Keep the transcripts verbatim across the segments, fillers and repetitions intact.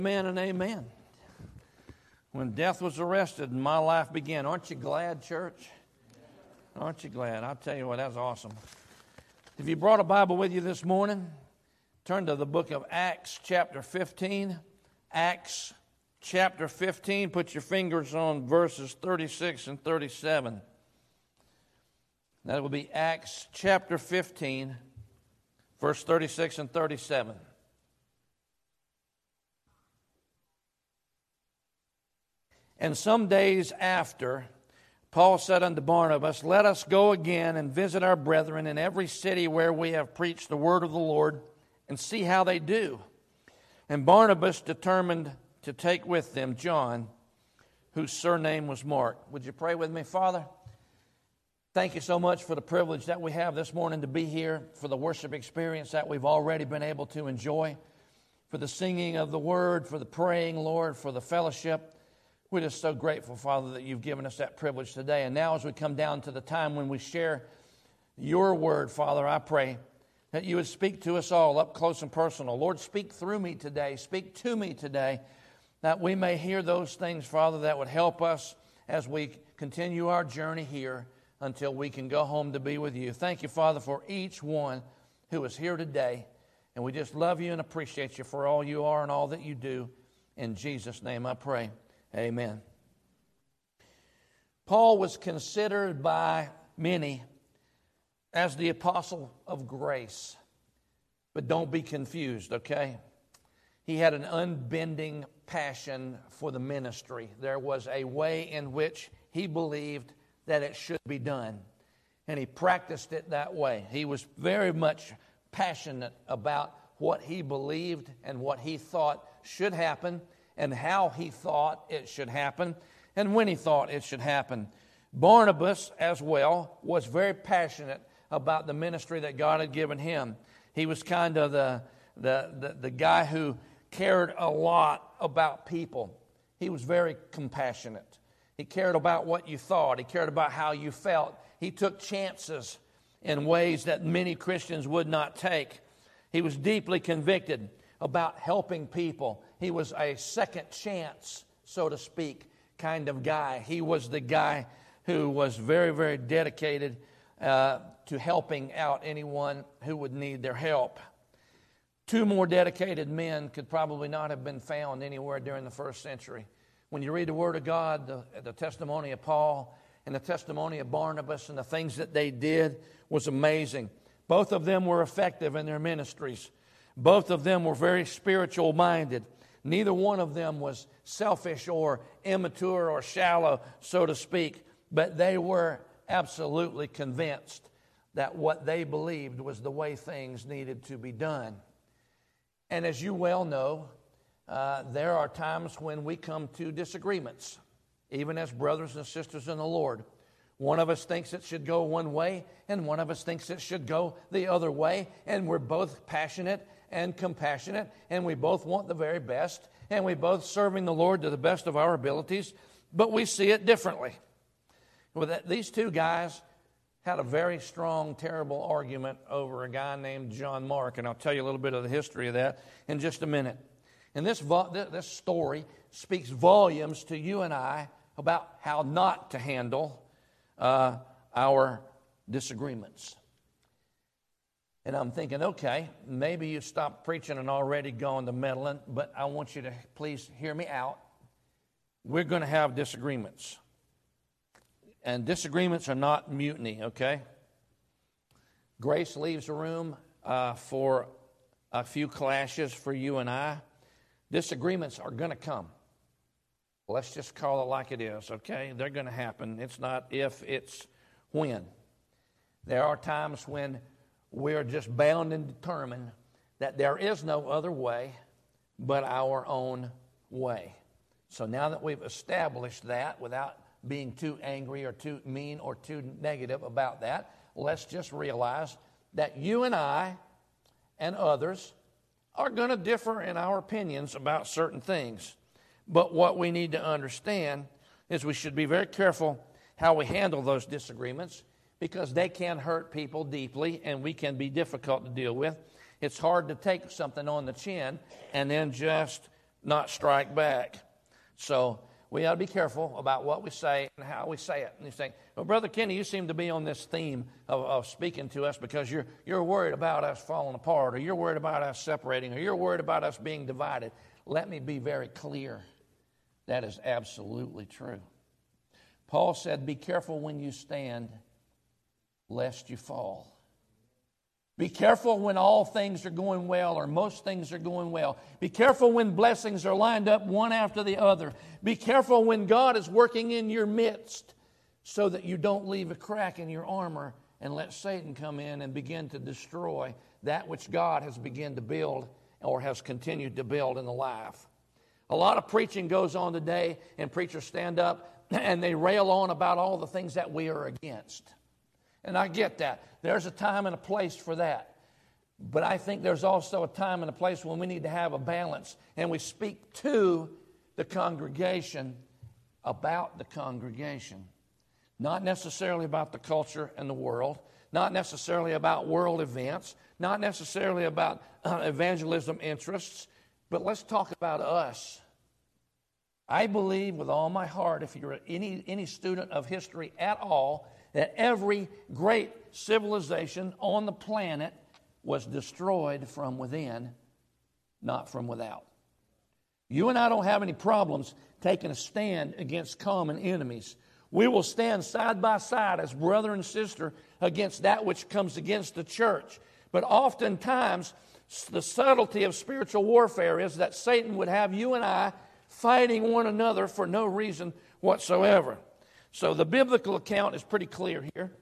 Amen and amen. When death was arrested and my life began. Aren't you glad, church? Aren't you glad? I'll tell you what, that's awesome. If you brought a Bible with you this morning, turn to the book of Acts chapter fifteen. Acts chapter fifteen. Put your fingers on verses thirty-six and thirty-seven. That will be Acts chapter fifteen, verse thirty-six and thirty-seven. And some days after, Paul said unto Barnabas, Let us go again and visit our brethren in every city where we have preached the word of the Lord, and see how they do. And Barnabas determined to take with them John, whose surname was Mark. Would you pray with me, Father? Thank you so much for the privilege that we have this morning to be here, for the worship experience that we've already been able to enjoy, for the singing of the word, for the praying, Lord, for the fellowship. We're just so grateful, Father, that you've given us that privilege today. And now as we come down to the time when we share your word, Father, I pray that you would speak to us all up close and personal. Lord, speak through me today. Speak to me today, that we may hear those things, Father, that would help us as we continue our journey here until we can go home to be with you. Thank you, Father, for each one who is here today. And we just love you and appreciate you for all you are and all that you do. In Jesus' name I pray. Amen. Paul was considered by many as the apostle of grace. But don't be confused, okay? He had an unbending passion for the ministry. There was a way in which he believed that it should be done. And he practiced it that way. He was very much passionate about what he believed and what he thought should happen, and how he thought it should happen, and when he thought it should happen. Barnabas, as well, was very passionate about the ministry that God had given him. He was kind of the, the, the, the guy who cared a lot about people. He was very compassionate. He cared about what you thought. He cared about how you felt. He took chances in ways that many Christians would not take. He was deeply convicted about helping people. He was a second chance, so to speak, kind of guy. He was the guy who was very, very dedicated uh, to helping out anyone who would need their help. Two more dedicated men could probably not have been found anywhere during the first century. When you read the Word of God, the, the testimony of Paul and the testimony of Barnabas and the things that they did was amazing. Both of them were effective in their ministries. Both of them were very spiritual-minded. Neither one of them was selfish or immature or shallow, so to speak, but they were absolutely convinced that what they believed was the way things needed to be done. And as you well know, uh, there are times when we come to disagreements, even as brothers and sisters in the Lord. One of us thinks it should go one way, and one of us thinks it should go the other way, and we're both passionate and compassionate, and we both want the very best, and we both serving the Lord to the best of our abilities, but we see it differently. Well, that, these two guys had a very strong, terrible argument over a guy named John Mark, and I'll tell you a little bit of the history of that in just a minute. And this, this story speaks volumes to you and I about how not to handle uh, our disagreements. And I'm thinking, okay, maybe you stopped preaching and already gone to meddling, but I want you to please hear me out. We're going to have disagreements. And disagreements are not mutiny, okay? Grace leaves a room uh, for a few clashes for you and I. Disagreements are going to come. Let's just call it like it is, okay? They're going to happen. It's not if, it's when. There are times when we're just bound and determined that there is no other way but our own way. So now that we've established that without being too angry or too mean or too negative about that, let's just realize that you and I and others are going to differ in our opinions about certain things. But what we need to understand is we should be very careful how we handle those disagreements, because they can hurt people deeply and we can be difficult to deal with. It's hard to take something on the chin and then just not strike back. So we ought to be careful about what we say and how we say it. And you think, well, Brother Kenny, you seem to be on this theme of, of speaking to us because you're, you're worried about us falling apart, or you're worried about us separating, or you're worried about us being divided. Let me be very clear. That is absolutely true. Paul said, be careful when you stand, lest you fall. Be careful when all things are going well, or most things are going well. Be careful when blessings are lined up one after the other. Be careful when God is working in your midst, so that you don't leave a crack in your armor and let Satan come in and begin to destroy that which God has begun to build or has continued to build in the life. A lot of preaching goes on today, and preachers stand up and they rail on about all the things that we are against. And I get that. There's a time and a place for that. But I think there's also a time and a place when we need to have a balance, and we speak to the congregation about the congregation. Not necessarily about the culture and the world, not necessarily about world events, not necessarily about uh, evangelism interests, but let's talk about us. I believe with all my heart, if you're any, any student of history at all, that every great civilization on the planet was destroyed from within, not from without. You and I don't have any problems taking a stand against common enemies. We will stand side by side as brother and sister against that which comes against the church. But oftentimes, the subtlety of spiritual warfare is that Satan would have you and I fighting one another for no reason whatsoever. So the biblical account is pretty clear here.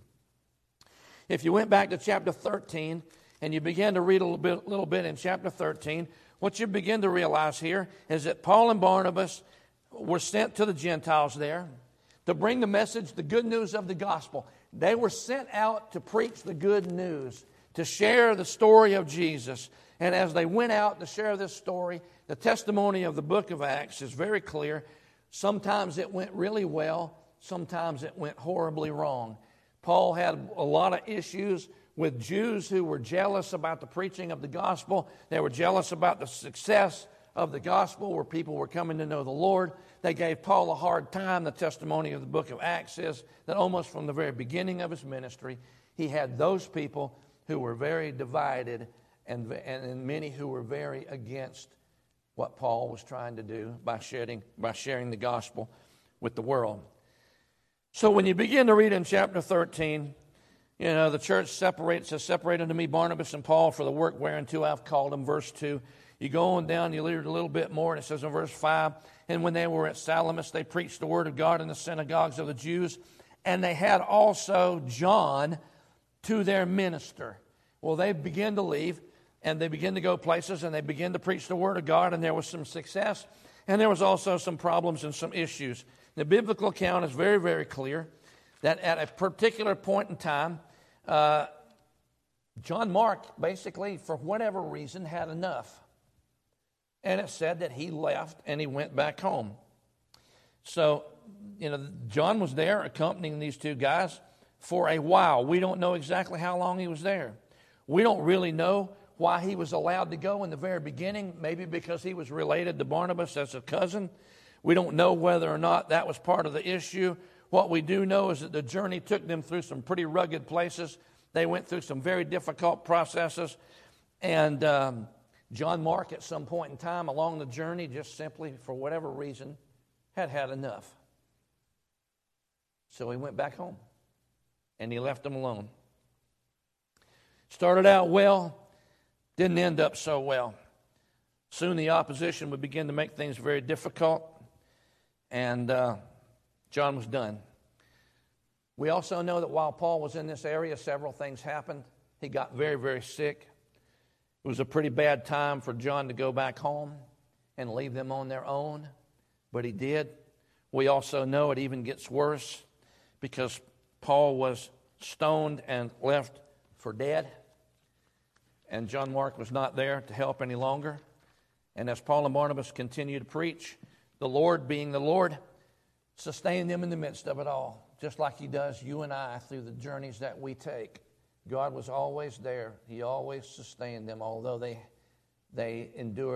If you went back to chapter thirteen and you began to read a little bit, little bit in chapter thirteen, what you begin to realize here is that Paul and Barnabas were sent to the Gentiles there to bring the message, the good news of the gospel. They were sent out to preach the good news, to share the story of Jesus. And as they went out to share this story, the testimony of the book of Acts is very clear. Sometimes it went really well. Sometimes it went horribly wrong. Paul had a lot of issues with Jews who were jealous about the preaching of the gospel. They were jealous about the success of the gospel, where people were coming to know the Lord. They gave Paul a hard time. The testimony of the book of Acts is that almost from the very beginning of his ministry, he had those people who were very divided and, and many who were very against what Paul was trying to do by sharing, by sharing the gospel with the world. So when you begin to read in chapter thirteen, you know, the church separates, says, separate unto me Barnabas and Paul for the work whereunto I've called them, verse two. You go on down, you read a little bit more, and it says in verse five, and when they were at Salamis, they preached the word of God in the synagogues of the Jews, and they had also John to their minister. Well, they begin to leave, and they begin to go places, and they begin to preach the word of God, and there was some success, and there was also some problems and some issues. The biblical account is very, very clear that at a particular point in time, uh, John Mark basically, for whatever reason, had enough. And it said that he left and he went back home. So, you know, John was there accompanying these two guys for a while. We don't know exactly how long he was there. We don't really know why he was allowed to go in the very beginning, maybe because he was related to Barnabas as a cousin. We don't know whether or not that was part of the issue. What we do know is that the journey took them through some pretty rugged places. They went through some very difficult processes. And um, John Mark, at some point in time along the journey, just simply, for whatever reason, had had enough. So he went back home, and he left them alone. Started out well, didn't end up so well. Soon the opposition would begin to make things very difficult, and uh, John was done. We also know that while Paul was in this area, several things happened. He got very, very sick. It was a pretty bad time for John to go back home and leave them on their own, but he did. We also know it even gets worse because Paul was stoned and left for dead, and John Mark was not there to help any longer. And as Paul and Barnabas continued to preach, the Lord, being the Lord, sustained them in the midst of it all, just like he does you and I through the journeys that we take. God was always there. He always sustained them, although they, they endured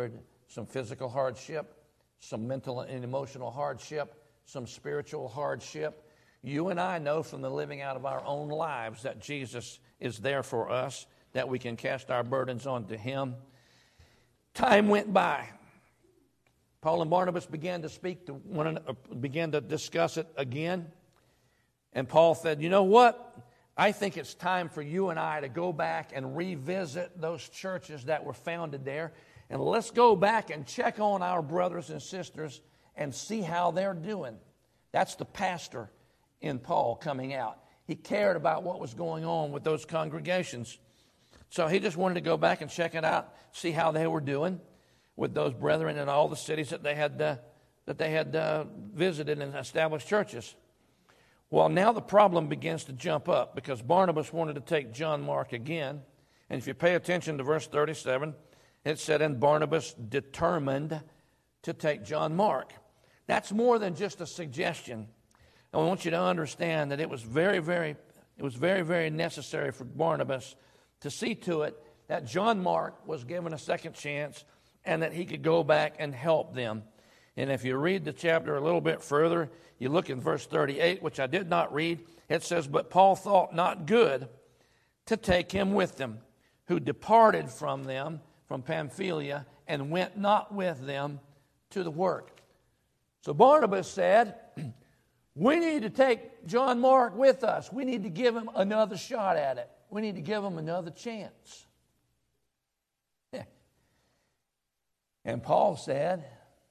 some physical hardship, some mental and emotional hardship, some spiritual hardship. You and I know from the living out of our own lives that Jesus is there for us, that we can cast our burdens onto Him. Time went by. Paul and Barnabas began to speak to one another, began to discuss it again. And Paul said, you know what? I think it's time for you and I to go back and revisit those churches that were founded there. And let's go back and check on our brothers and sisters and see how they're doing. That's the pastor in Paul coming out. He cared about what was going on with those congregations. So he just wanted to go back and check it out, see how they were doing with those brethren in all the cities that they had uh, that they had uh, visited and established churches. Well, now the problem begins to jump up because Barnabas wanted to take John Mark again. And if you pay attention to verse thirty-seven, it said, and Barnabas determined to take John Mark. That's more than just a suggestion. I want you to understand that it was very, very, it was very, very necessary for Barnabas to see to it that John Mark was given a second chance and that he could go back and help them. And if you read the chapter a little bit further, you look in verse thirty-eight, which I did not read. It says, but Paul thought not good to take him with them, who departed from them, from Pamphylia, and went not with them to the work. So Barnabas said, we need to take John Mark with us. We need to give him another shot at it. We need to give him another chance. Yeah. And Paul said,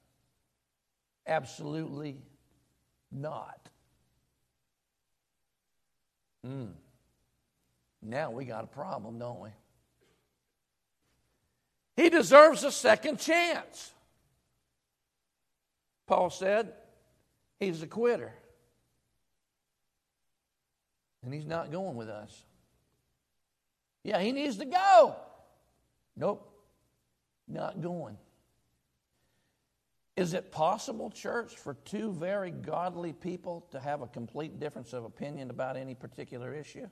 absolutely not. Mm. Now we got a problem, don't we? He deserves a second chance. Paul said, he's a quitter. And he's not going with us. Yeah, he needs to go. Nope, not going. Is it possible, church, for two very godly people to have a complete difference of opinion about any particular issue?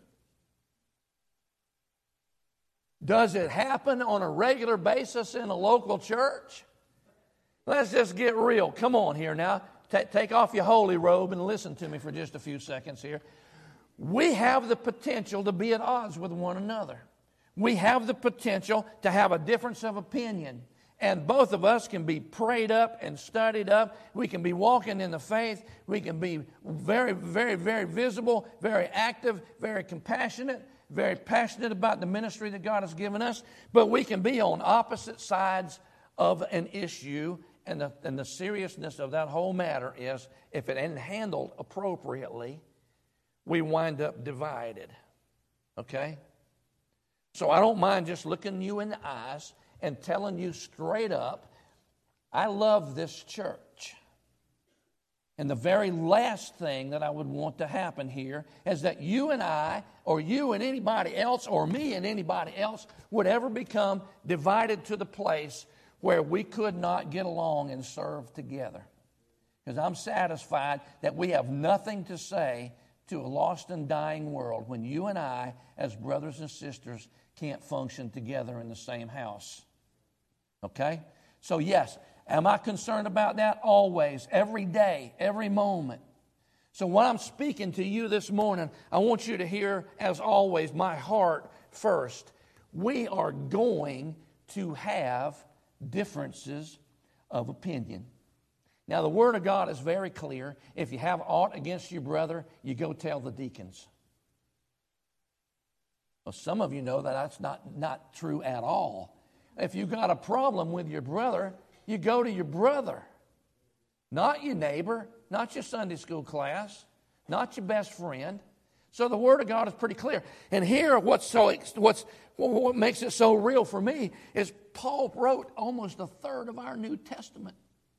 Does it happen on a regular basis in a local church? Let's just get real. Come on here now. T- take off your holy robe and listen to me for just a few seconds here. We have the potential to be at odds with one another. We have the potential to have a difference of opinion. And both of us can be prayed up and studied up. We can be walking in the faith. We can be very, very, very visible, very active, very compassionate, very passionate about the ministry that God has given us. But we can be on opposite sides of an issue. And the, and the seriousness of that whole matter is, if it isn't handled appropriately, we wind up divided. Okay? So I don't mind just looking you in the eyes and telling you straight up, I love this church. And the very last thing that I would want to happen here is that you and I, or you and anybody else, or me and anybody else, would ever become divided to the place where we could not get along and serve together. Because I'm satisfied that we have nothing to say to a lost and dying world when you and I, as brothers and sisters, can't function together in the same house. Okay? So yes, am I concerned about that? Always, every day, every moment. So when I'm speaking to you this morning, I want you to hear, as always, my heart first. We are going to have differences of opinion. Now, the Word of God is very clear. If you have aught against your brother, you go tell the deacons. Well, some of you know that that's not, not true at all. If you've got a problem with your brother, you go to your brother. Not your neighbor, not your Sunday school class, not your best friend. So the Word of God is pretty clear. And here, what's so what's what makes it so real for me is Paul wrote almost a third of our New Testament.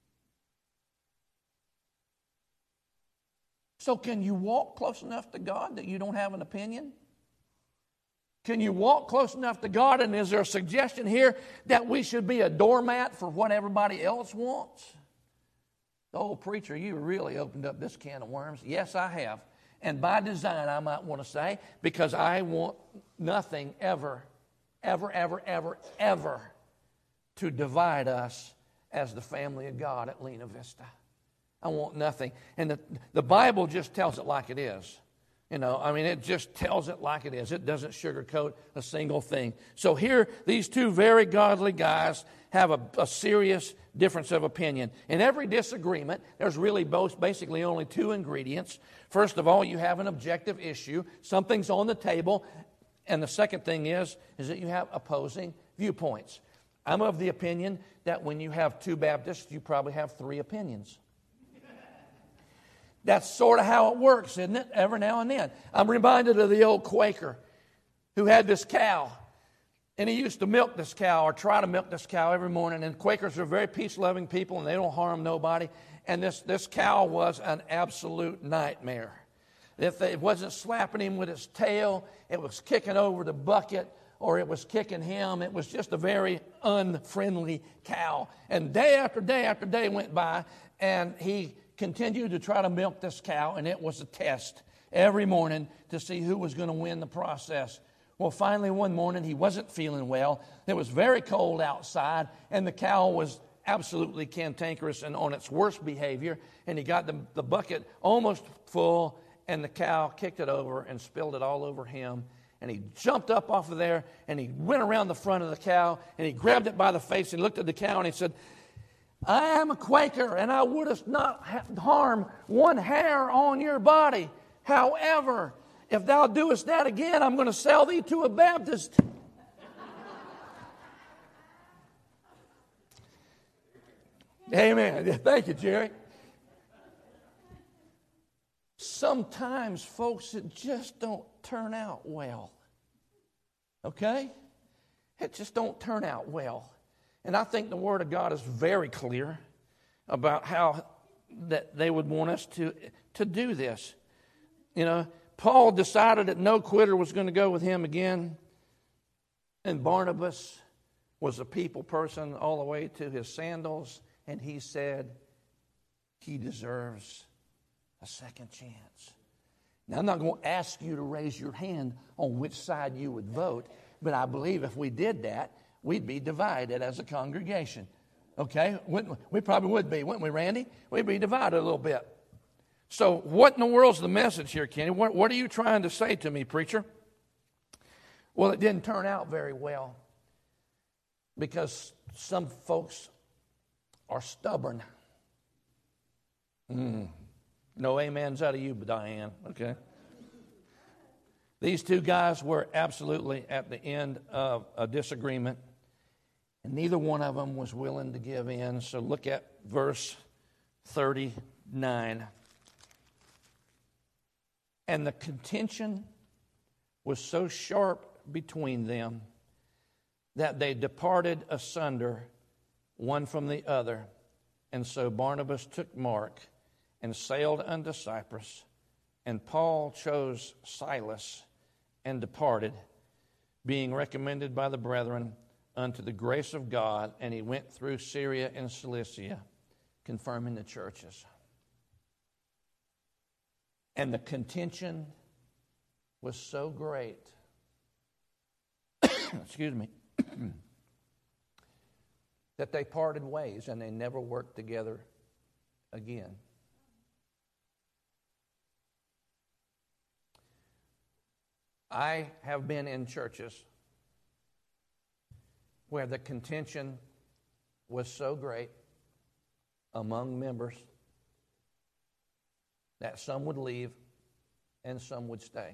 So can you walk close enough to God that you don't have an opinion? Can you walk close enough to God, and is there a suggestion here that we should be a doormat for what everybody else wants? Oh, preacher, you really opened up this can of worms. Yes, I have. And by design, I might want to say, because I want nothing ever, ever, ever, ever, ever to divide us as the family of God at Lena Vista. I want nothing. And the, the Bible just tells it like it is. You know, I mean, it just tells it like it is. It doesn't sugarcoat a single thing. So here, these two very godly guys have a, a serious difference of opinion. In every disagreement, there's really both basically only two ingredients. First of all, you have an objective issue. Something's on the table. And the second thing is, is that you have opposing viewpoints. I'm of the opinion that when you have two Baptists, you probably have three opinions. That's sort of how it works, isn't it? Every now and then. I'm reminded of the old Quaker who had this cow. And he used to milk this cow or try to milk this cow every morning. And Quakers are very peace-loving people and they don't harm nobody. And this, this cow was an absolute nightmare. If it wasn't slapping him with its tail, it was kicking over the bucket, or it was kicking him. It was just a very unfriendly cow. And day after day after day went by, and he continued to try to milk this cow, and it was a test every morning to see who was going to win the process. Well, finally one morning he wasn't feeling well. It was very cold outside, and the cow was absolutely cantankerous and on its worst behavior, and he got the, the bucket almost full, and the cow kicked it over and spilled it all over him. And he jumped up off of there, and he went around the front of the cow, and he grabbed it by the face and looked at the cow, and he said, I am a Quaker, and I would not harm one hair on your body. However, if thou doest that again, I'm going to sell thee to a Baptist. Amen. Thank you, Jerry. Sometimes, folks, it just don't turn out well. Okay? It just don't turn out well. And I think the Word of God is very clear about how that they would want us to, to do this. You know, Paul decided that no quitter was going to go with him again. And Barnabas was a people person all the way to his sandals. And he said he deserves a second chance. Now, I'm not going to ask you to raise your hand on which side you would vote. But I believe if we did that, we'd be divided as a congregation. Okay? Wouldn't we? We probably would be, wouldn't we, Randy? We'd be divided a little bit. So what in the world's the message here, Kenny? What, what are you trying to say to me, preacher? Well, it didn't turn out very well because some folks are stubborn. Mm. No amens out of you, Diane. Okay? These two guys were absolutely at the end of a disagreement, and neither one of them was willing to give in. So look at verse thirty-nine. And the contention was so sharp between them that they departed asunder one from the other. And so Barnabas took Mark and sailed unto Cyprus, and Paul chose Silas and departed, being recommended by the brethren unto the grace of God, and he went through Syria and Cilicia, confirming the churches. And the contention was so great, excuse me, that they parted ways and they never worked together again. I have been in churches where the contention was so great among members that some would leave and some would stay.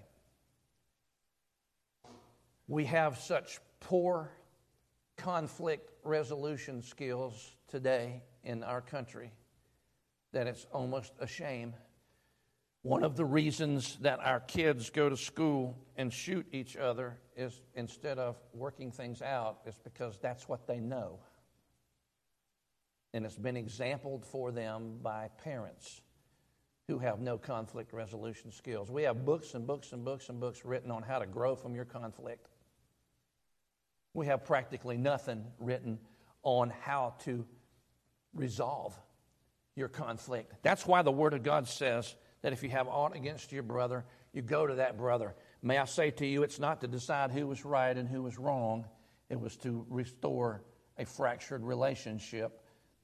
We have such poor conflict resolution skills today in our country that it's almost a shame. One of the reasons that our kids go to school and shoot each other is, instead of working things out, is because that's what they know. And it's been exampled for them by parents who have no conflict resolution skills. We have books and books and books and books written on how to grow from your conflict. We have practically nothing written on how to resolve your conflict. That's why the Word of God says that if you have aught against your brother, you go to that brother. May I say to you, it's not to decide who was right and who was wrong. It was to restore a fractured relationship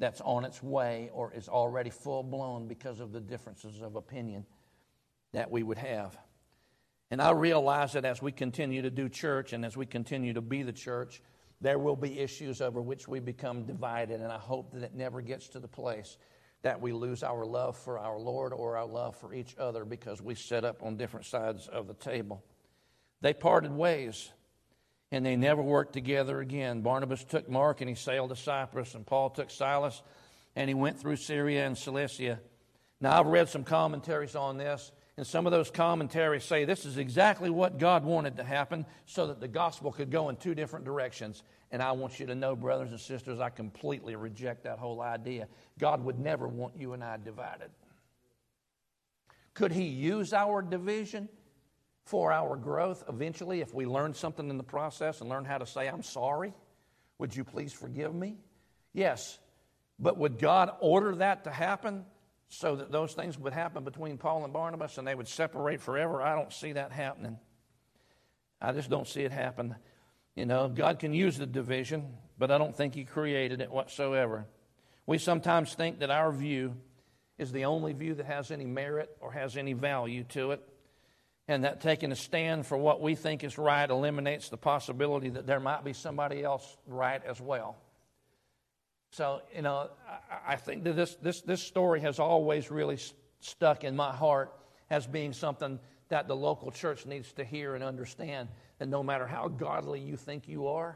that's on its way or is already full-blown because of the differences of opinion that we would have. And I realize that as we continue to do church and as we continue to be the church, there will be issues over which we become divided, and I hope that it never gets to the place that we lose our love for our Lord or our love for each other because we set up on different sides of the table. They parted ways, and they never worked together again. Barnabas took Mark, and he sailed to Cyprus, and Paul took Silas, and he went through Syria and Cilicia. Now, I've read some commentaries on this, and some of those commentaries say this is exactly what God wanted to happen so that the gospel could go in two different directions. And I want you to know, brothers and sisters, I completely reject that whole idea. God would never want you and I divided. Could He use our division for our growth eventually if we learn something in the process and learn how to say, I'm sorry? Would you please forgive me? Yes. But would God order that to happen so that those things would happen between Paul and Barnabas and they would separate forever? I don't see that happening. I just don't see it happen. You know, God can use the division, but I don't think He created it whatsoever. We sometimes think that our view is the only view that has any merit or has any value to it, and that taking a stand for what we think is right eliminates the possibility that there might be somebody else right as well. So, you know, I, I think that this, this, this story has always really st- stuck in my heart as being something that the local church needs to hear and understand, that no matter how godly you think you are,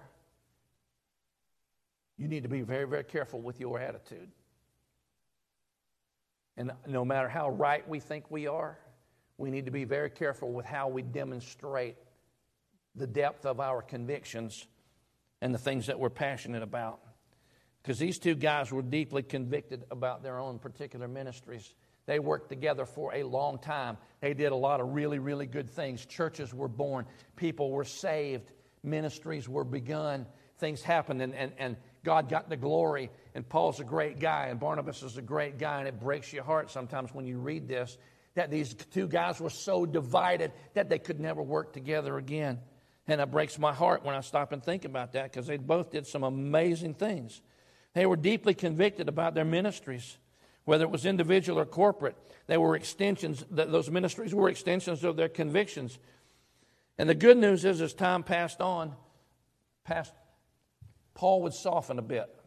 you need to be very, very careful with your attitude. And no matter how right we think we are, we need to be very careful with how we demonstrate the depth of our convictions and the things that we're passionate about. Because these two guys were deeply convicted about their own particular ministries. They worked together for a long time. They did a lot of really, really good things. Churches were born. People were saved. Ministries were begun. Things happened, and, and, and God got the glory. And Paul's a great guy, and Barnabas is a great guy, and it breaks your heart sometimes when you read this, that these two guys were so divided that they could never work together again. And it breaks my heart when I stop and think about that, because they both did some amazing things. They were deeply convicted about their ministries. Whether it was individual or corporate, they were extensions, those ministries were extensions of their convictions. And the good news is, as time passed on, past, Paul would soften a bit.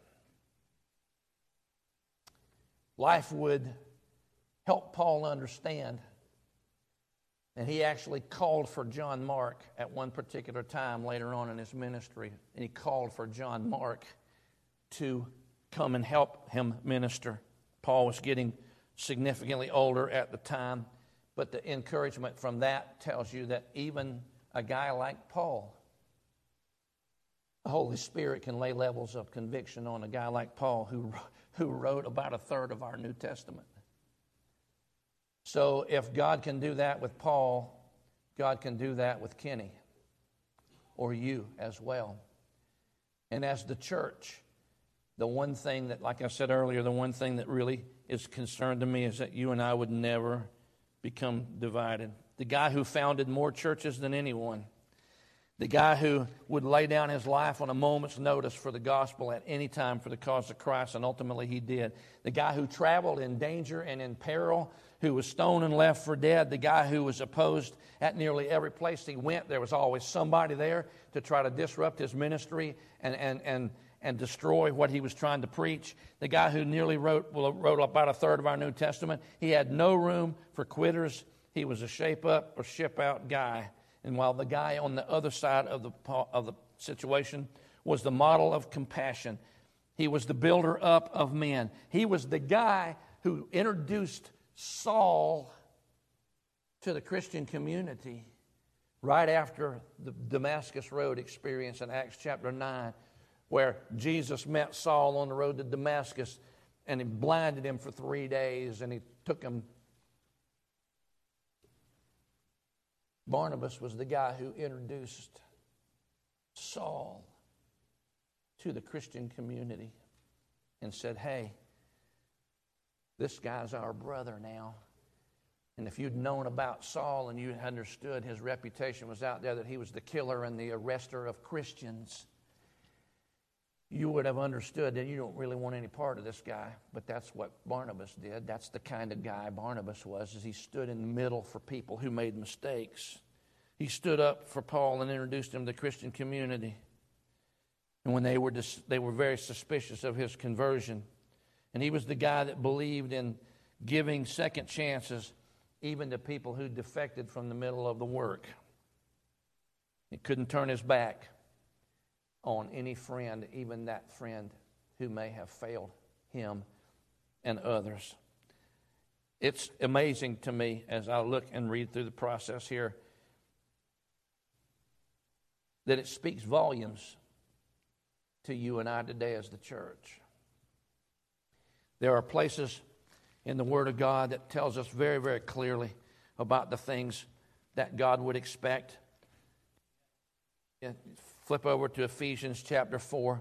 Life would help Paul understand. And he actually called for John Mark at one particular time later on in his ministry. And he called for John Mark to come and help him minister. Paul was getting significantly older at the time, but the encouragement from that tells you that even a guy like Paul, the Holy Spirit can lay levels of conviction on a guy like Paul who, who wrote about a third of our New Testament. So if God can do that with Paul, God can do that with Kenny or you as well. And as the church, the one thing that, like I said earlier, the one thing that really is concerned to me is that you and I would never become divided. The guy who founded more churches than anyone, the guy who would lay down his life on a moment's notice for the gospel at any time for the cause of Christ, and ultimately he did. The guy who traveled in danger and in peril, who was stoned and left for dead, the guy who was opposed at nearly every place he went. There was always somebody there to try to disrupt his ministry and and and and destroy what he was trying to preach. The guy who nearly wrote, well, wrote about a third of our New Testament. He had no room for quitters. He was a shape-up or ship-out guy. And while the guy on the other side of the of the situation was the model of compassion, he was the builder up of men. He was the guy who introduced Saul to the Christian community right after the Damascus Road experience in Acts chapter nine, where Jesus met Saul on the road to Damascus, and he blinded him for three days, and he took him. Barnabas was the guy who introduced Saul to the Christian community and said, hey, this guy's our brother now. And if you'd known about Saul and you understood his reputation was out there, that he was the killer and the arrester of Christians, you would have understood that you don't really want any part of this guy. But that's what Barnabas did. That's the kind of guy Barnabas was, is he stood in the middle for people who made mistakes. He stood up for Paul and introduced him to the Christian community. And when they were dis- they were very suspicious of his conversion. And he was the guy that believed in giving second chances even to people who defected from the middle of the work. He couldn't turn his back on any friend, even that friend who may have failed him and others. It's amazing to me as I look and read through the process here that it speaks volumes to you and I today as the church. There are places in the Word of God that tells us very, very clearly about the things that God would expect. Flip over to Ephesians chapter four.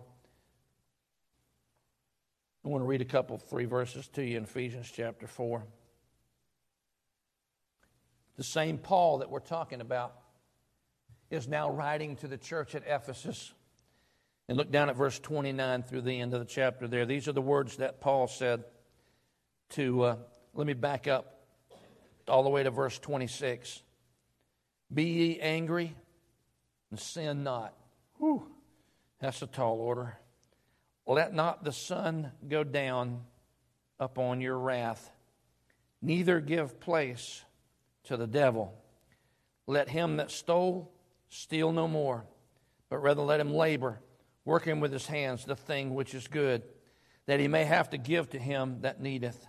I want to read a couple, three verses to you in Ephesians chapter four. The same Paul that we're talking about is now writing to the church at Ephesus. And look down at verse twenty-nine through the end of the chapter there. These are the words that Paul said to, uh, let me back up all the way to verse twenty-six. Be ye angry and sin not. Whew, that's a tall order. Let not the sun go down upon your wrath, neither give place to the devil. Let him that stole steal no more, but rather let him labor, working with his hands the thing which is good, that he may have to give to him that needeth.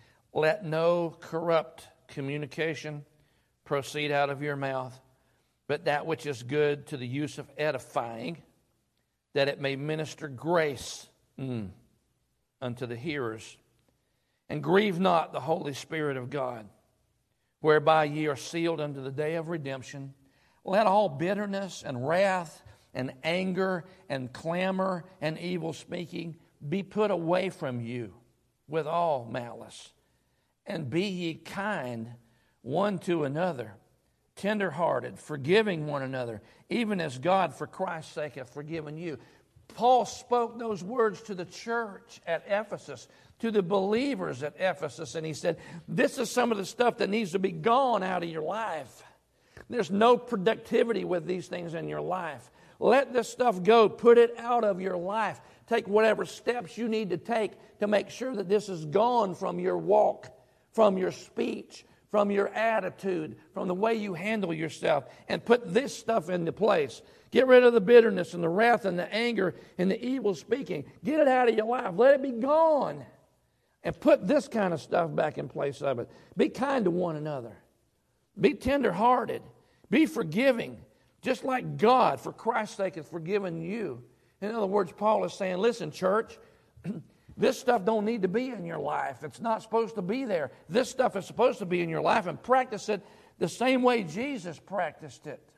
Let no corrupt communication proceed out of your mouth, but that which is good to the use of edifying, that it may minister grace mm, unto the hearers. And grieve not the Holy Spirit of God, whereby ye are sealed unto the day of redemption. Let all bitterness and wrath and anger and clamor and evil speaking be put away from you with all malice. And be ye kind one to another, tender-hearted, forgiving one another, even as God for Christ's sake hath forgiven you. Paul spoke those words to the church at Ephesus, to the believers at Ephesus, and he said, this is some of the stuff that needs to be gone out of your life. There's no productivity with these things in your life. Let this stuff go. Put it out of your life. Take whatever steps you need to take to make sure that this is gone from your walk, from your speech, from your attitude, from the way you handle yourself, and put this stuff into place. Get rid of the bitterness and the wrath and the anger and the evil speaking. Get it out of your life. Let it be gone. And put this kind of stuff back in place of it. Be kind to one another. Be tender-hearted. Be forgiving. Just like God, for Christ's sake, has forgiven you. In other words, Paul is saying, listen, church, this stuff don't need to be in your life. It's not supposed to be there. This stuff is supposed to be in your life, and practice it the same way Jesus practiced it.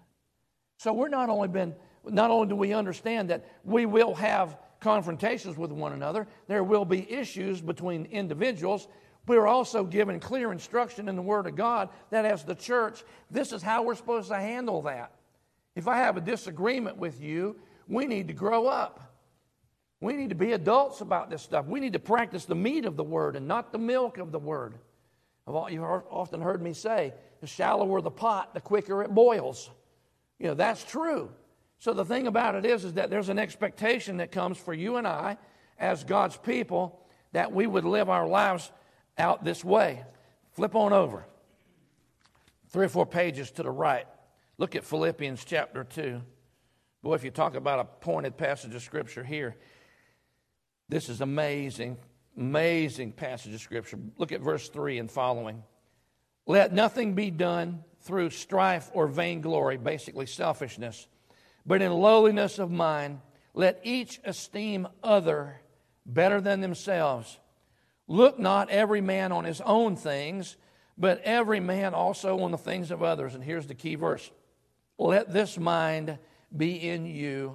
So we're not only been, not only do we understand that we will have confrontations with one another, there will be issues between individuals, we're also given clear instruction in the Word of God that as the church, this is how we're supposed to handle that. If I have a disagreement with you, we need to grow up. We need to be adults about this stuff. We need to practice the meat of the Word and not the milk of the Word. You've often heard me say, the shallower the pot, the quicker it boils. You know, that's true. So the thing about it is, is that there's an expectation that comes for you and I as God's people that we would live our lives out this way. Flip on over. Three or four pages to the right. Look at Philippians chapter two. Boy, if you talk about a pointed passage of Scripture here, this is amazing, amazing passage of Scripture. Look at verse three and following. Let nothing be done through strife or vainglory, basically selfishness, but in lowliness of mind, let each esteem other better than themselves. Look not every man on his own things, but every man also on the things of others. And here's the key verse. Let this mind be in you,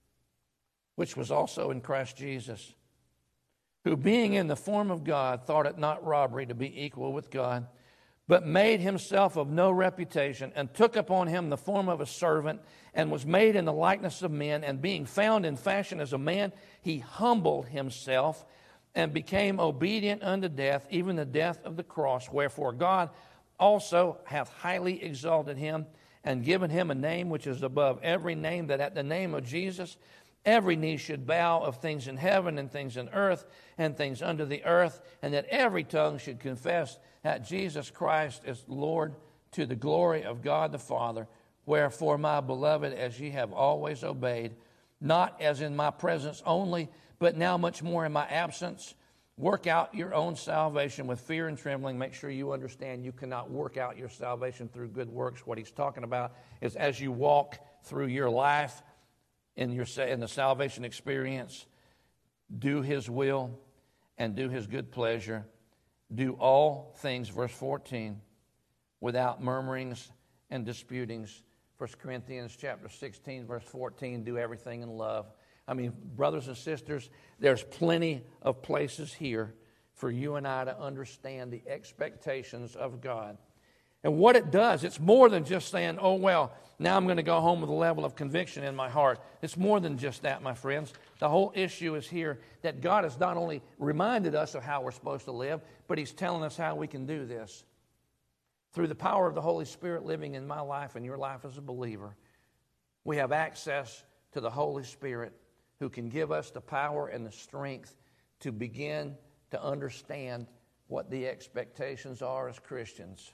which was also in Christ Jesus, who being in the form of God, thought it not robbery to be equal with God, but made himself of no reputation, and took upon him the form of a servant, and was made in the likeness of men, and being found in fashion as a man, he humbled himself, and became obedient unto death, even the death of the cross. Wherefore God also hath highly exalted him, and given him a name which is above every name, that at the name of Jesus every knee should bow, of things in heaven and things in earth and things under the earth, and that every tongue should confess that Jesus Christ is Lord, to the glory of God the Father. Wherefore, my beloved, as ye have always obeyed, not as in my presence only, but now much more in my absence, work out your own salvation with fear and trembling. Make sure you understand you cannot work out your salvation through good works. What he's talking about is as you walk through your life in your in the salvation experience, do his will and do his good pleasure. Do all things, verse fourteen, without murmurings and disputings. First Corinthians chapter sixteen, verse fourteen, do everything in love. I mean, brothers and sisters, there's plenty of places here for you and I to understand the expectations of God. And what it does, it's more than just saying, oh, well, now I'm going to go home with a level of conviction in my heart. It's more than just that, my friends. The whole issue is here that God has not only reminded us of how we're supposed to live, but he's telling us how we can do this. Through the power of the Holy Spirit living in my life and your life as a believer, we have access to the Holy Spirit who can give us the power and the strength to begin to understand what the expectations are as Christians.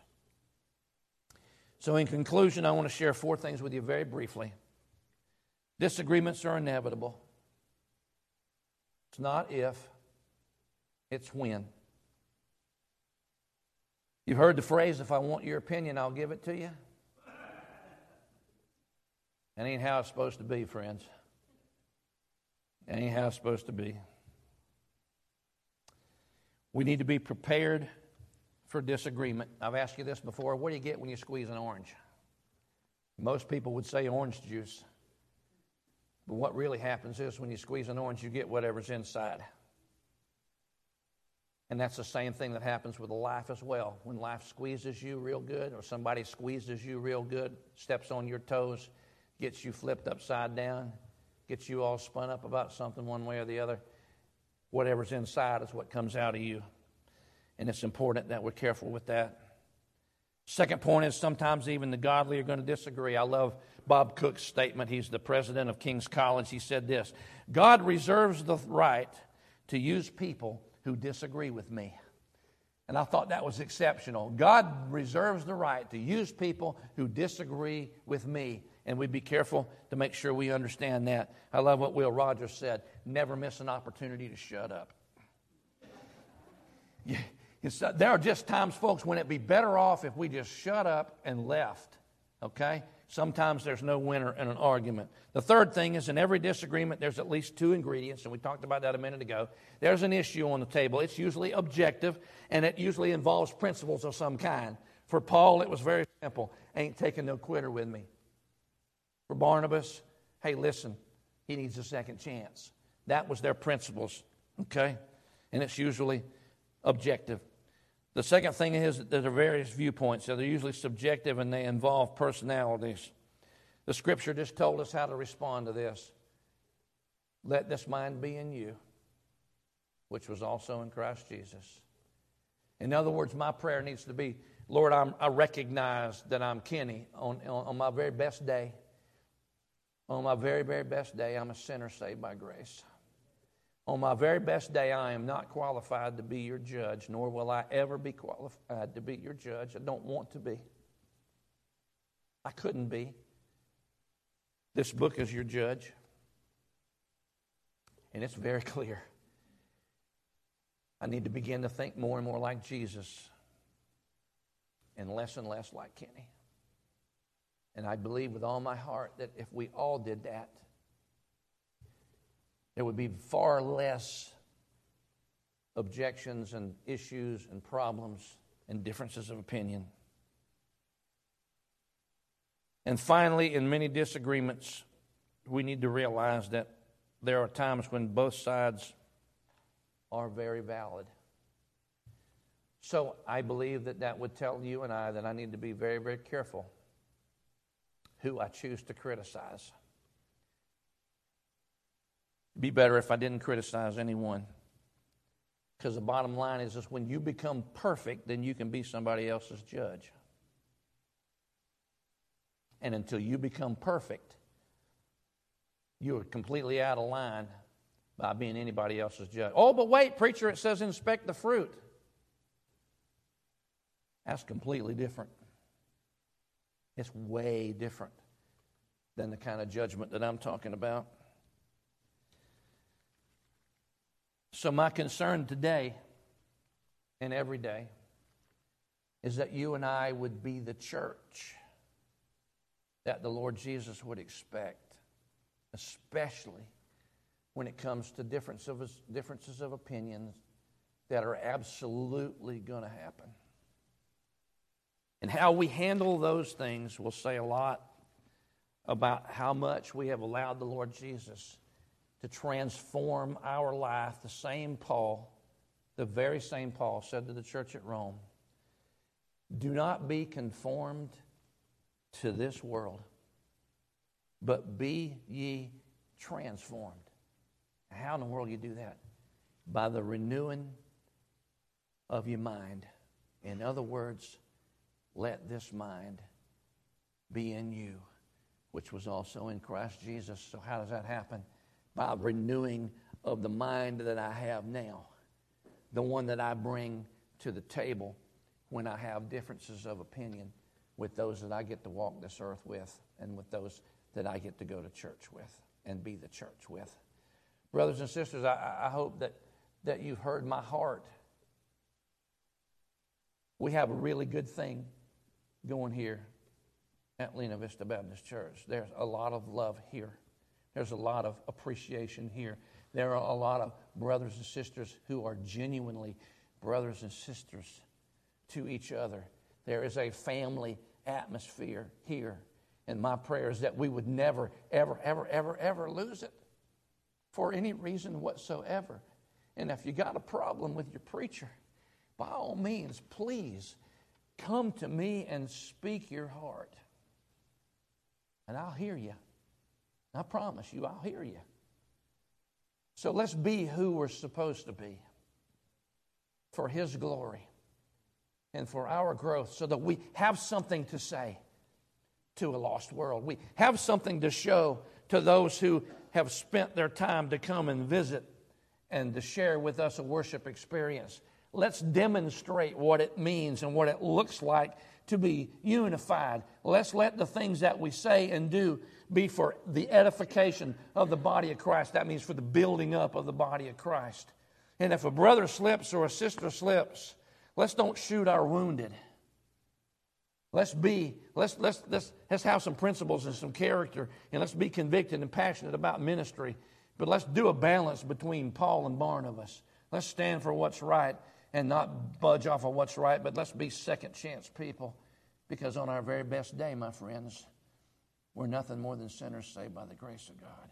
So in conclusion, I want to share four things with you very briefly. Disagreements are inevitable. It's not if, it's when. You've heard the phrase, if I want your opinion, I'll give it to you. That ain't how it's supposed to be, friends. That ain't how it's supposed to be. We need to be prepared for disagreement. I've asked you this before. What do you get when you squeeze an orange? Most people would say orange juice. But what really happens is when you squeeze an orange, you get whatever's inside. And that's the same thing that happens with life as well. When life squeezes you real good, or somebody squeezes you real good, steps on your toes, gets you flipped upside down, gets you all spun up about something one way or the other, whatever's inside is what comes out of you. And it's important that we're careful with that. Second point is sometimes even the godly are going to disagree. I love Bob Cook's statement. He's the president of King's College. He said this: God reserves the right to use people who disagree with me. And I thought that was exceptional. God reserves the right to use people who disagree with me. And we be careful to make sure we understand that. I love what Will Rogers said: never miss an opportunity to shut up. Yeah. It's, uh, there are just times, folks, when it'd be better off if we just shut up and left, okay? Sometimes there's no winner in an argument. The third thing is in every disagreement, there's at least two ingredients, and we talked about that a minute ago. There's an issue on the table. It's usually objective, and it usually involves principles of some kind. For Paul, it was very simple. Ain't taking no quitter with me. For Barnabas, hey, listen, he needs a second chance. That was their principles, okay? And it's usually objective. The second thing is that there are various viewpoints. So they're usually subjective and they involve personalities. The Scripture just told us how to respond to this. Let this mind be in you, which was also in Christ Jesus. In other words, my prayer needs to be, Lord, I'm, I recognize that I'm Kenny on, on, on my very best day. On my very, very best day, I'm a sinner saved by grace. On my very best day, I am not qualified to be your judge, nor will I ever be qualified to be your judge. I don't want to be. I couldn't be. This book is your judge. And it's very clear. I need to begin to think more and more like Jesus and less and less like Kenny. And I believe with all my heart that if we all did that, there would be far less objections and issues and problems and differences of opinion. And finally, in many disagreements, we need to realize that there are times when both sides are very valid. So I believe that that would tell you and I that I need to be very, very careful who I choose to criticize. It'd be better if I didn't criticize anyone. Because the bottom line is, is when you become perfect, then you can be somebody else's judge. And until you become perfect, you are completely out of line by being anybody else's judge. Oh, but wait, preacher, it says inspect the fruit. That's completely different. It's way different than the kind of judgment that I'm talking about. So my concern today and every day is that you and I would be the church that the Lord Jesus would expect, especially when it comes to difference of, differences of opinions that are absolutely going to happen. And how we handle those things will say a lot about how much we have allowed the Lord Jesus to transform our life. The same Paul, the very same Paul said to the church at Rome, do not be conformed to this world, but be ye transformed. How in the world do you do that? By the renewing of your mind. In other words, let this mind be in you, which was also in Christ Jesus. So how does that happen? By renewing of the mind that I have now, the one that I bring to the table when I have differences of opinion with those that I get to walk this earth with and with those that I get to go to church with and be the church with. Brothers and sisters, I, I hope that, that you've heard my heart. We have a really good thing going here at Lena Vista Baptist Church. There's a lot of love here. There's a lot of appreciation here. There are a lot of brothers and sisters who are genuinely brothers and sisters to each other. There is a family atmosphere here. And my prayer is that we would never, ever, ever, ever, ever lose it for any reason whatsoever. And if you got a problem with your preacher, by all means, please come to me and speak your heart. And I'll hear you. I promise you, I'll hear you. So let's be who we're supposed to be for His glory and for our growth so that we have something to say to a lost world. We have something to show to those who have spent their time to come and visit and to share with us a worship experience. Let's demonstrate what it means and what it looks like to be unified. Let's let the things that we say and do be for the edification of the body of Christ. That means for the building up of the body of Christ. And if a brother slips or a sister slips, let's don't shoot our wounded. Let's be, let's, let's, let's, let's have some principles and some character, and let's be convicted and passionate about ministry. But let's do a balance between Paul and Barnabas. Let's stand for what's right and not budge off of what's right, but let's be second chance people. Because on our very best day, my friends, we're nothing more than sinners saved by the grace of God.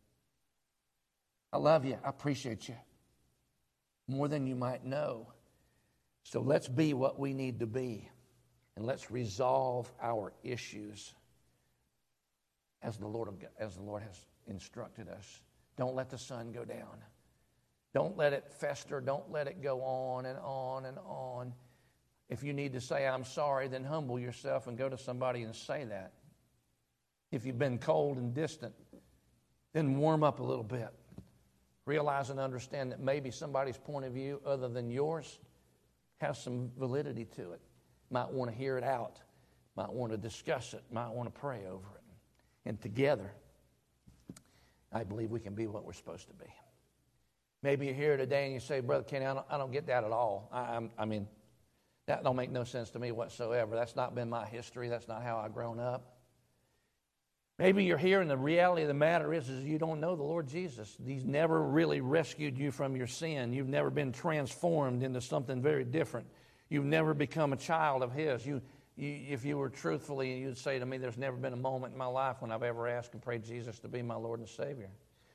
I love you. I appreciate you more than you might know. So let's be what we need to be. And let's resolve our issues as the Lord, as the Lord has instructed us. Don't let the sun go down. Don't let it fester. Don't let it go on and on and on. If you need to say, I'm sorry, then humble yourself and go to somebody and say that. If you've been cold and distant, then warm up a little bit. Realize and understand that maybe somebody's point of view other than yours has some validity to it. Might want to hear it out. Might want to discuss it. Might want to pray over it. And together, I believe we can be what we're supposed to be. Maybe you're here today and you say, Brother Kenny, I don't, I don't get that at all. I, I'm, I mean, that don't make no sense to me whatsoever. That's not been my history. That's not how I've grown up. Maybe you're here and the reality of the matter is, is you don't know the Lord Jesus. He's never really rescued you from your sin. You've never been transformed into something very different. You've never become a child of His. You, you, if you were truthfully, you'd say to me, there's never been a moment in my life when I've ever asked and prayed Jesus to be my Lord and Savior.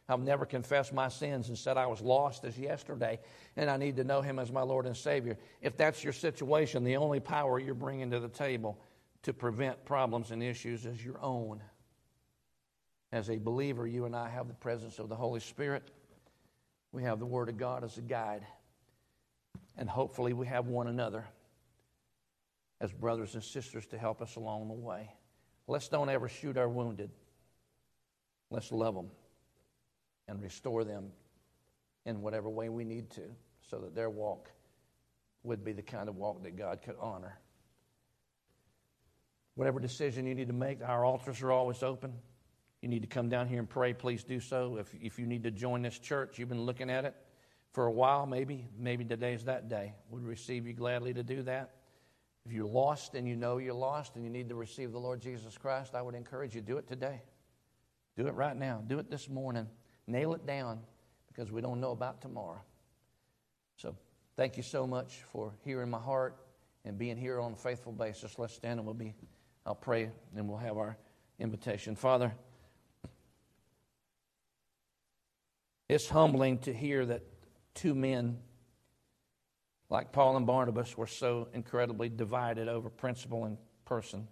I've never confessed my sins and said I was lost as yesterday and I need to know Him as my Lord and Savior. If that's your situation, the only power you're bringing to the table to prevent problems and issues is your own. As a believer, you and I have the presence of the Holy Spirit. We have the Word of God as a guide. And hopefully we have one another as brothers and sisters to help us along the way. Let's don't ever shoot our wounded. Let's love them and restore them in whatever way we need to so that their walk would be the kind of walk that God could honor. Whatever decision you need to make, our altars are always open. You need to come down here and pray, please do so. If, if you need to join this church, you've been looking at it for a while, maybe, maybe today's that day. We'd receive you gladly to do that. If you're lost and you know you're lost and you need to receive the Lord Jesus Christ, I would encourage you to do it today. Do it right now. Do it this morning. Nail it down because we don't know about tomorrow. So thank you so much for hearing my heart and being here on a faithful basis. Let's stand and we'll be, I'll pray and we'll have our invitation. Father, it's humbling to hear that two men like Paul and Barnabas were so incredibly divided over principle and person.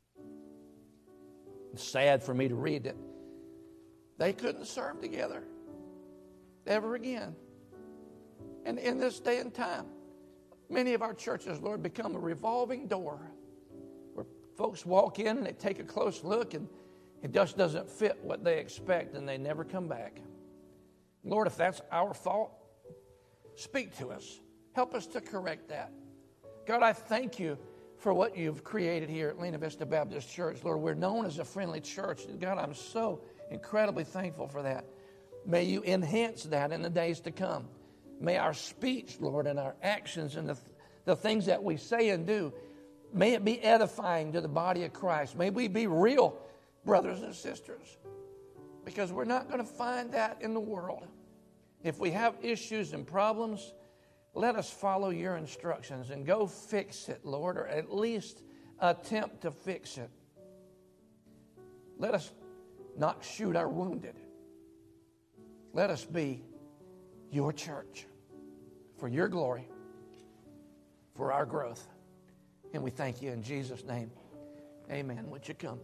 It's sad for me to read that they couldn't serve together ever again. And in this day and time, many of our churches, Lord, become a revolving door where folks walk in and they take a close look and it just doesn't fit what they expect and they never come back. Lord, if that's our fault, speak to us. Help us to correct that. God, I thank you for what you've created here at Lena Vista Baptist Church. Lord, we're known as a friendly church. God, I'm so incredibly thankful for that. May you enhance that in the days to come. May our speech, Lord, and our actions and the, the things that we say and do, may it be edifying to the body of Christ. May we be real brothers and sisters, because we're not going to find that in the world. If we have issues and problems, let us follow your instructions and go fix it, Lord, or at least attempt to fix it. Let us not shoot our wounded. Let us be your church for your glory, for our growth. And we thank you in Jesus' name. Amen. Would you come?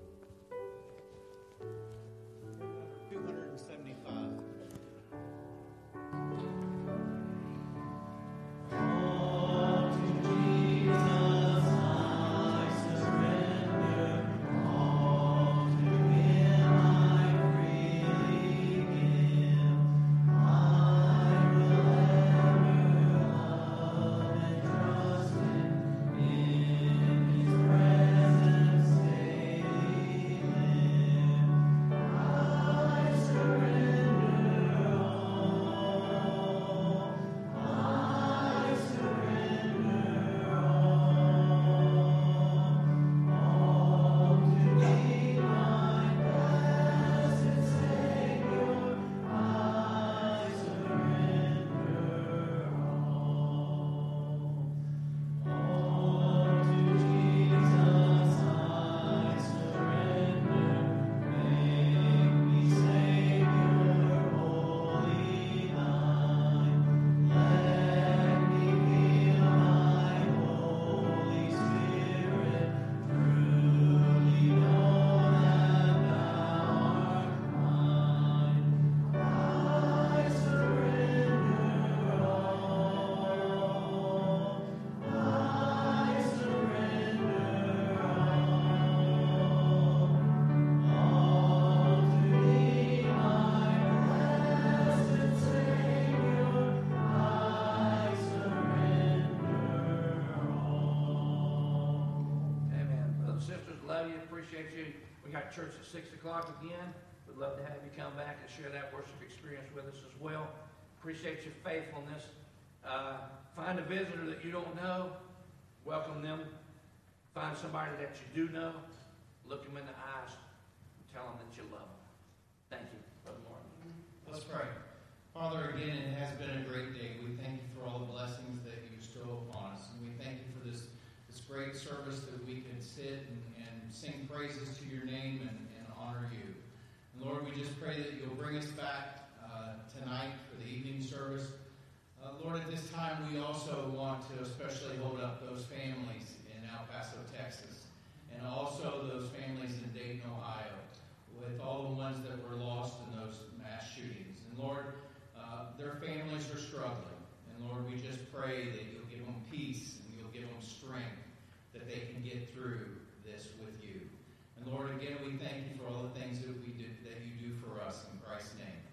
two seventy-five. Appreciate you. We got church at six o'clock again. We'd love to have you come back and share that worship experience with us as well. Appreciate your faithfulness. Uh, find a visitor that you don't know. Welcome them. Find somebody that you do know. Look them in the eyes. And tell them that you love them. Thank you, Brother Martin. Let's pray. Father, again, it has been a great day. We thank you for all the blessings that you bestow upon us. And we thank you for this, this great service that we can sit and, and sing praises to your name and, and honor you. And Lord, we just pray that you'll bring us back uh, uh, tonight for the evening service. Uh, Lord, at this time we also want to especially hold up those families in El Paso, Texas, and also those families in Dayton, Ohio, with all the ones that were lost in those mass shootings. And Lord, uh, their families are struggling. And Lord, we just pray that you'll give them peace and you'll give them strength, that they can get through this with you. And Lord, again, we thank you for all the things that we do, that you do for us in Christ's name.